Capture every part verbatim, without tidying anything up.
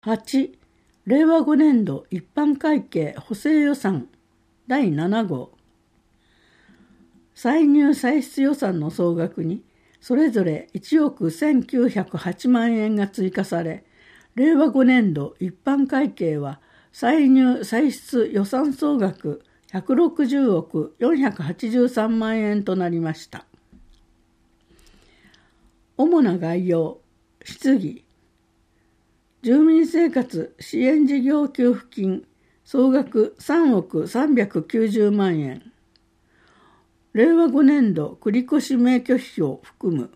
はち、令和ごねん度一般会計補正予算だいなな号。歳入歳出予算の総額にそれぞれいちおくせんきゅうひゃくはちまんえんが追加され、令和ごねん度一般会計は歳入歳出予算総額ひゃくろくじゅうおくよんひゃくはちじゅうさんまんえんとなりました。主な概要、質疑。住民生活支援事業給付金総額さんおくさんびゃくきゅうじゅうまんえん。令和ごねん度繰越免許費を含む。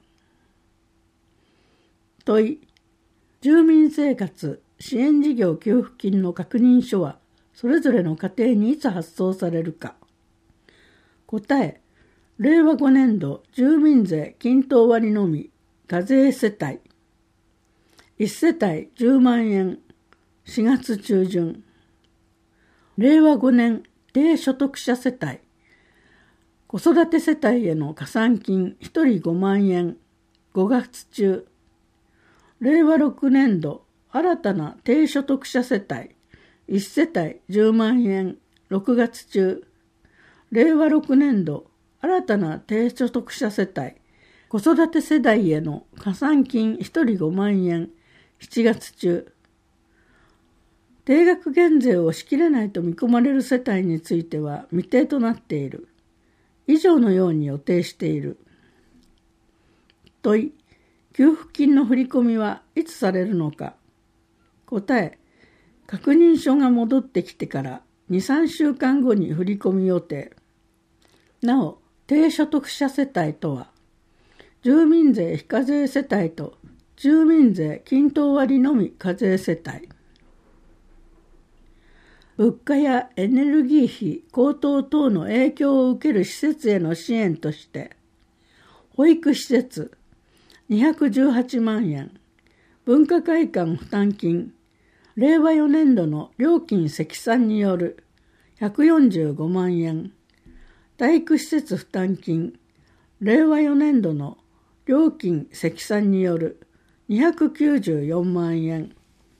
問い、住民生活支援事業給付金の確認書はそれぞれの家庭にいつ発送されるか。答え、令和ごねん度住民税均等割のみ課税世帯いち世帯じゅうまんえんしがつ中旬。令和ごねん低所得者世帯子育て世帯への加算金ひとりごまんえんごがつ中。令和ろくねん度新たな低所得者世帯いち世帯じゅうまんえんろくがつ中。令和ろくねん度新たな低所得者世帯子育て世代への加算金ひとりごまんえんしちがつ中。定額減税をしきれないと見込まれる世帯については未定となっている。以上のように予定している。問い、給付金の振り込みはいつされるのか。答え、確認書が戻ってきてからに、さんしゅうかんごに振り込み予定。なお、低所得者世帯とは、住民税非課税世帯と住民税均等割のみ課税世帯。物価やエネルギー費高騰等の影響を受ける施設への支援として、保育施設にひゃくじゅうはちまんえん、文化会館負担金、令和よねん度の料金積算によるひゃくよんじゅうごまんえん、体育施設負担金、令和よねん度の料金積算によるにひゃくきゅうじゅうよんまんえん。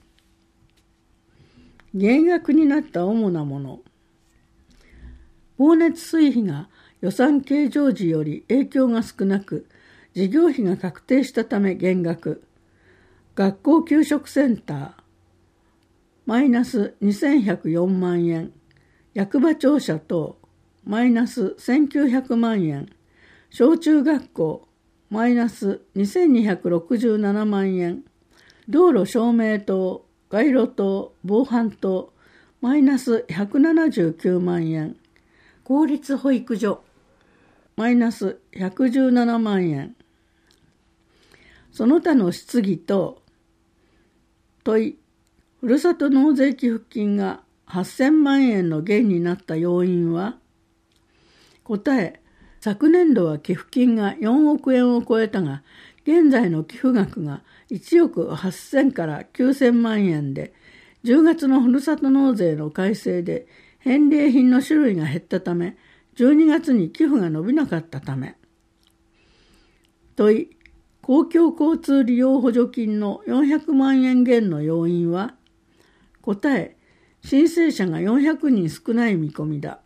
減額になった主なもの。光熱水費が予算計上時より影響が少なく、事業費が確定したため減額。学校給食センター、マイナスにせんひゃくよんまんえん。役場庁舎等、マイナスせんきゅうひゃくまんえん。小中学校、マイナスにせんにひゃくろくじゅうななまんえん。道路照明灯、街路灯、防犯灯、マイナスひゃくななじゅうきゅうまんえん。公立保育所、マイナスひゃくじゅうななまんえん。その他の質疑等。問い、ふるさと納税寄付金がはっせんまんえんの減になった要因は。答え、昨年度は寄付金がよんおくえんを超えたが、現在の寄付額がいちおくはっせんからきゅうせんまんえんで、じゅうがつのふるさと納税の改正で返礼品の種類が減ったため、じゅうにがつに寄付が伸びなかったため。問い、公共交通利用補助金のよんひゃくまんえん減の要因は。答え、申請者がよんひゃくにん少ない見込みだ。